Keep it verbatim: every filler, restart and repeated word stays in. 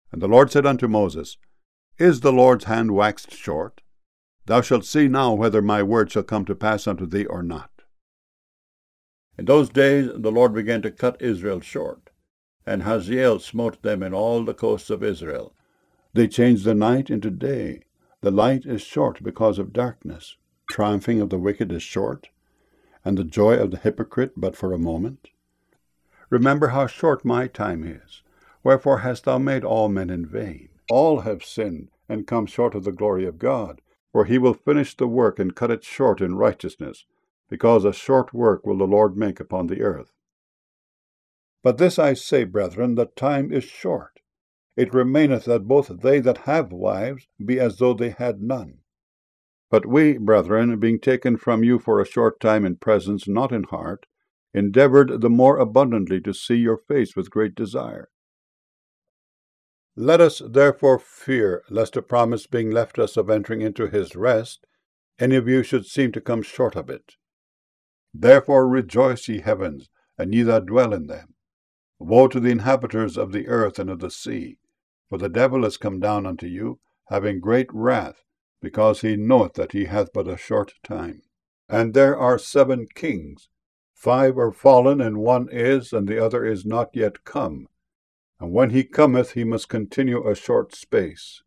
And the Lord said unto Moses, Is the Lord's hand waxed short? Thou shalt see now whether my word shall come to pass unto thee or not. In those days the Lord began to cut Israel short, and Hazael smote them in all the coasts of Israel. They changed the night into day. The light is short because of darkness. Triumphing of the wicked is short, and the joy of the hypocrite but for a moment. Remember how short my time is. Wherefore hast thou made all men in vain? All have sinned, and come short of the glory of God. For he will finish the work and cut it short in righteousness, because a short work will the Lord make upon the earth. But this I say, brethren, that time is short. It remaineth that both they that have wives be as though they had none. But we, brethren, being taken from you for a short time in presence, not in heart, endeavoured the more abundantly to see your face with great desire. Let us therefore fear, lest a promise being left us of entering into his rest, any of you should seem to come short of it. Therefore rejoice, ye heavens, and ye that dwell in them. Woe to the inhabitants of the earth and of the sea, for the devil is come down unto you, having great wrath, because he knoweth that he hath but a short time. And there are seven kings, five are fallen, and one is, and the other is not yet come. And when he cometh, he must continue a short space.